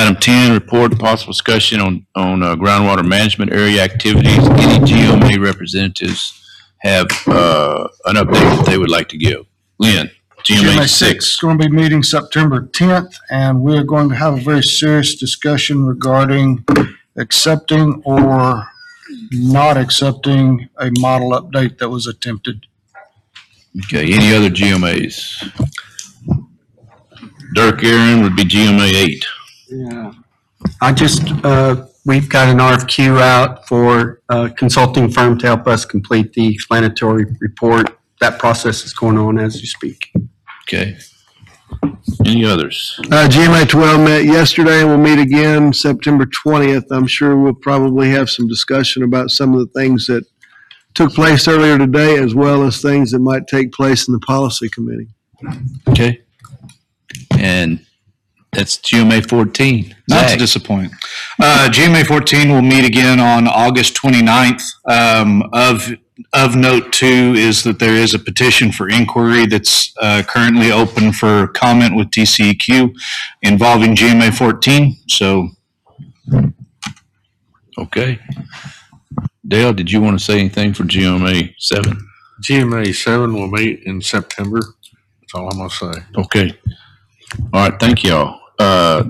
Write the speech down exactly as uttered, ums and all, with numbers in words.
Item ten, report possible discussion on, on uh, groundwater management area activities. Any G M A representatives have uh, an update that they would like to give? Lynn, G M A six. is going to be meeting September tenth, and we're going to have a very serious discussion regarding accepting or not accepting a model update that was attempted. Okay, any other G M As? Dirk Aaron would be G M A eight. Yeah. I just, uh, we've got an R F Q out for a consulting firm to help us complete the explanatory report. That process is going on as you speak. Okay. Any others? Uh, G M A twelve met yesterday and will meet again September twentieth. I'm sure we'll probably have some discussion about some of the things that took place earlier today, as well as things that might take place in the policy committee. Okay. And that's G M A fourteen. Not to Zach. disappoint. Uh, G M A fourteen will meet again on August twenty-ninth. Um, of, of note too is that there is a petition for inquiry that's uh, currently open for comment with T C E Q involving G M A fourteen. So, Okay. Dale, did you want to say anything for G M A seven? G M A seven will meet in September. That's all I'm going to say. Okay. All right, thank y'all. Uh,